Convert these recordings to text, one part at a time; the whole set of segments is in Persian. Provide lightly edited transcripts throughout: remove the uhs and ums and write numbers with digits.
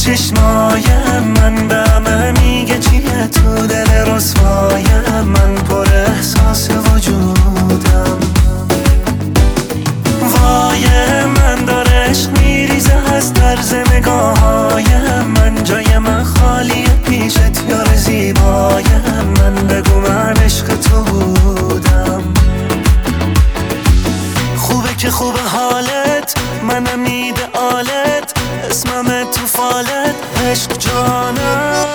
چشمایم، من به همه میگه چیه تو دل رسوایم، من پر احساس وجودم. وای من داره عشق میریزه از طرز نگاهایم، من جای من خالیه پیشت یار زیبایم، من بگو من عشق تو بودم. خوبه که خوبه حالت، منم ایدئالت، اسمم تو فالت، عشق جانم.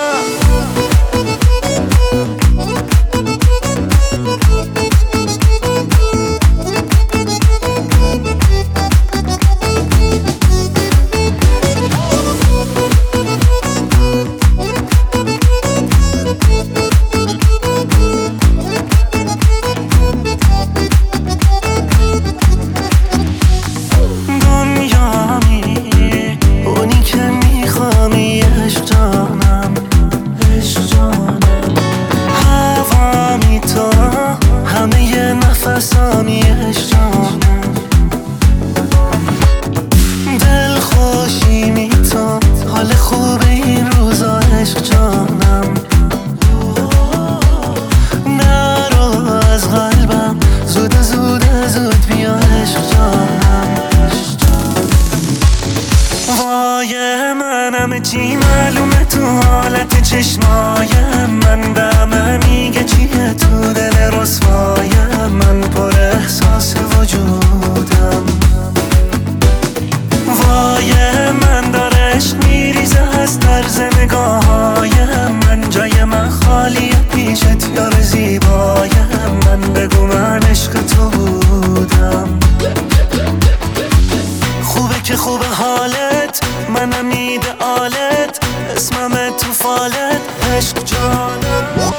نفسامی عشق جانم، دل خوشی میتون، حال خوب این روزا عشق جانم. نرو از قلبم، زود بیا عشق جانم. وای منم چی معلومه تو حالت چشمایم، من به همه میگه چیه تو دل رسوایم، من پر احساس وجودم. وای من داره عشق میریزه از طرز نگاهایم، من جای من خالیه پیشت یار زیبایم، من بگو من عشق تو بودم. خوبه که خوبه حالت، منم ایدئالت، اسمم تو فالت، عشق جانم.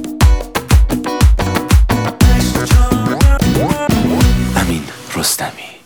امین رستمی.